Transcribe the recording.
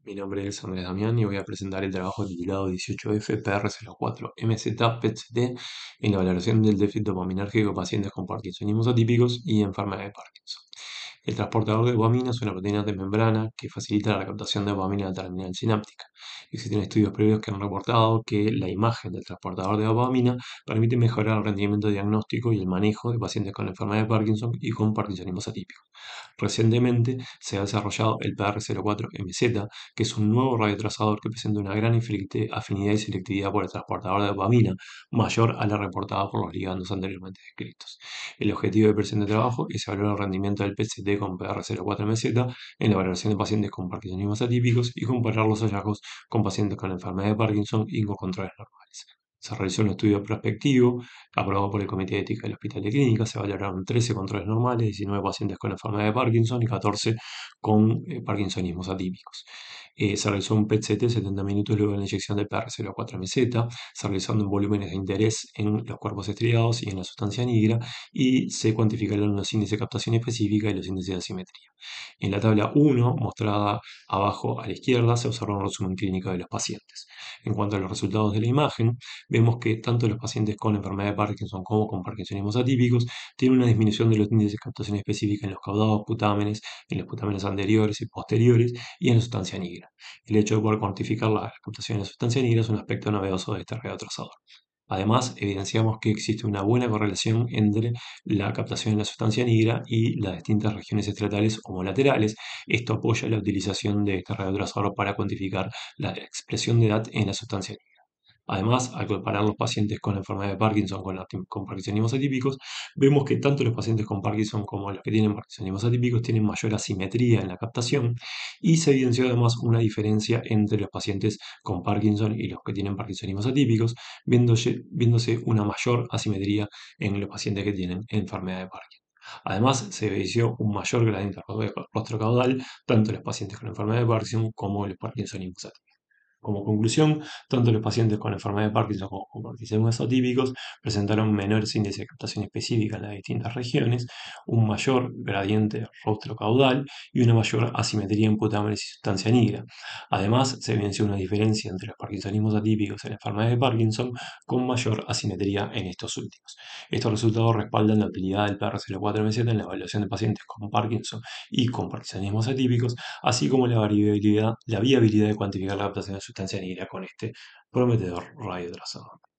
Mi nombre es Andrés Damián y voy a presentar el trabajo titulado 18F PR04 MZ PET-CT en la valoración del déficit dopaminérgico de pacientes con parkinsonismos atípicos y enfermedad de Parkinson. El transportador de dopamina es una proteína de membrana que facilita la captación de dopamina en la terminal sináptica. Existen estudios previos que han reportado que la imagen del transportador de dopamina permite mejorar el rendimiento diagnóstico y el manejo de pacientes con enfermedad de Parkinson y con parkinsonismos atípicos. Recientemente se ha desarrollado el PR04MZ, que es un nuevo radiotrazador que presenta una gran afinidad y selectividad por el transportador de dopamina, mayor a la reportada por los ligandos anteriormente descritos. El objetivo del presente trabajo es evaluar el rendimiento del PCT con PR04MZ en la valoración de pacientes con parkinsonismos atípicos y comparar los hallazgos con pacientes con enfermedad de Parkinson y con controles normales. Se realizó un estudio prospectivo aprobado por el Comité de Ética del Hospital de Clínicas. Se valoraron 13 controles normales, 19 pacientes con enfermedad de Parkinson y 14 con parkinsonismos atípicos. Se realizó un PET-CT 70 minutos luego de la inyección de PR04MZ, se realizando en volúmenes de interés en los cuerpos estriados y en la sustancia negra, y se cuantificaron los índices de captación específica y los índices de asimetría. En la tabla 1, mostrada abajo a la izquierda, se observa un resumen clínico de los pacientes. En cuanto a los resultados de la imagen, vemos que tanto los pacientes con enfermedad de Parkinson como con parkinsonismos atípicos tienen una disminución de los índices de captación específica en los caudados putámenes, en los putámenes anteriores y posteriores y en la sustancia negra. El hecho de poder cuantificar la captación de la sustancia negra es un aspecto novedoso de este radiotrazador. Además, evidenciamos que existe una buena correlación entre la captación de la sustancia negra y las distintas regiones estratales homolaterales. Esto apoya la utilización de este radiotrazador para cuantificar la expresión de edad en la sustancia negra. Además, al comparar los pacientes con la enfermedad de Parkinson con parkinsonismos atípicos, vemos que tanto los pacientes con Parkinson como los que tienen parkinsonismos atípicos tienen mayor asimetría en la captación, y se evidenció además una diferencia entre los pacientes con Parkinson y los que tienen parkinsonismos atípicos, viéndose una mayor asimetría en los pacientes que tienen enfermedad de Parkinson. Además, se evidenció un mayor gradiente rostrocaudal tanto en los pacientes con enfermedad de Parkinson como en los parkinsonismos atípicos. Como conclusión, tanto los pacientes con enfermedad de Parkinson como con parkinsonismos atípicos presentaron menores índices de captación específica en las distintas regiones, un mayor gradiente rostro-caudal y una mayor asimetría en putámenes y sustancia negra. Además, se evidenció una diferencia entre los parkinsonismos atípicos y la enfermedad de Parkinson, con mayor asimetría en estos últimos. Estos resultados respaldan la utilidad del PR04MZ en la evaluación de pacientes con Parkinson y con parkinsonismos atípicos, así como la viabilidad de cuantificar la captación de sustancia negra con este prometedor radiotrazador.